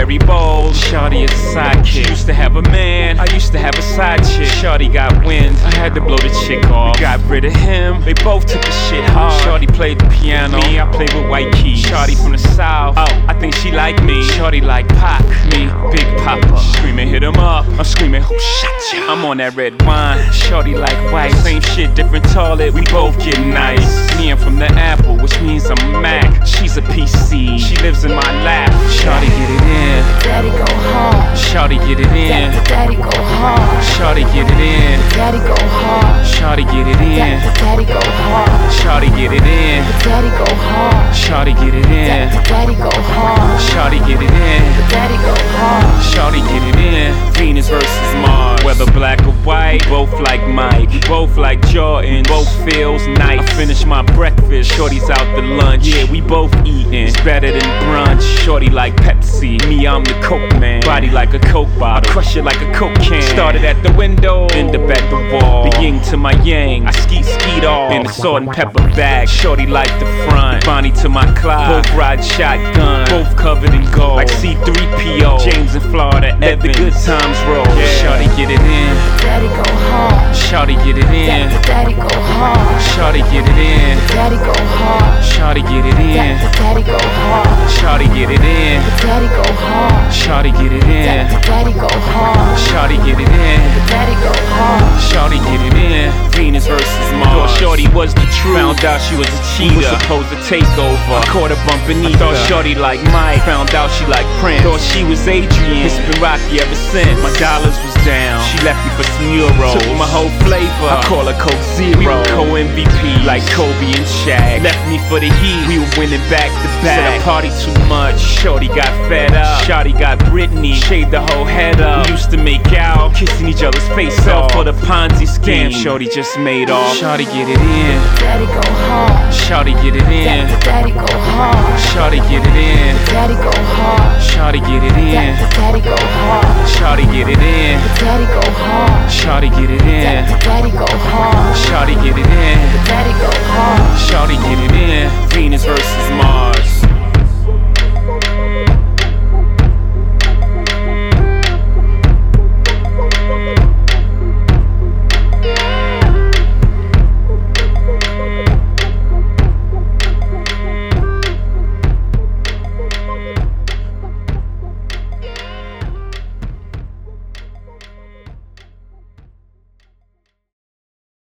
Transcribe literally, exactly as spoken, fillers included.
very bold. Shawty is a sidekick. She used to have a man, I used to have a side chick. Shawty got wind, I had to blow the chick off. We got rid of him, they both took the shit hard. Shawty played the piano, me, I played with white keys. Shawty from the south, oh, I think she like me. Shawty like Pac, me, Big Papa. Screaming, hit him up, I'm screaming, who shot ya? I'm on that red wine, Shawty like white. Same shit, different toilet, we both get nice. Me, I'm from the Apple, which means I'm a Mac. She's a P C, she lives in my lap. Shawty get it in, Daddy go hard. Shawty get it in, Daddy go hard. Shawty get it in, Daddy go hard. Shawty get it in, Daddy go hard. Shawty get it in, Daddy go hard. Shawty get it in, Daddy go hard. Shawty get it in, Daddy go hard. Shawty get it in. Venus versus Mars, whether black or white, both like Mike, both like Jordan, both feels nice. I finish my breakfast, Shorty's out to lunch. Yeah, we both eating, it's better than brunch. Shorty like Pepsi, me I'm the Coke man. Body like a Coke bottle, I crush it like a Coke can. Started at the window, end up at the wall. The yin to my yang, I skeet skeet off in the salt and pepper bag. Shorty like the front, Bonnie to my Clyde. Both ride shotgun, both covered in gold, like C three P O. James in Florida, let the good times roll. Yeah. Shawty get it in, Daddy go hard. Shawty get it in, Daddy go hard. Shawty get it in, Daddy go hard. Shawty get it in, Daddy go hard. Shawty get it in, Daddy go hard. Shawty get it in, Daddy go hard. Shawty get it in, Daddy go hard. Shawty get it in. Venus versus Mars. Thought Shorty was the truth, found out she was a cheater. Was supposed to take over, I caught her bumping ether. Thought Shorty like Mike, found out she like Prince. Thought she was Adrian, it's been rocky ever since. My dollars was down, she left me for some euros. Took my whole flavor, I call her Coke Zero. We were co-M V P like Kobe and Shaq. Left me for the Heat, we were winning back to back. Said I party too much, Shorty got fed up. Shorty got Britney, shaved the whole head up. We used to make out, kissing each other's face off for the Ponzi scheme. Shorty just made off. Shorty get it in, Daddy go hard. Shorty get it in, Daddy go hard. Shorty get it in, Daddy go hard. Shorty get it in, Daddy go hard. Shorty get it in, Daddy go hard. Shorty get it in, Daddy go hard. Shorty get it in, Daddy go hard. Shorty get it in.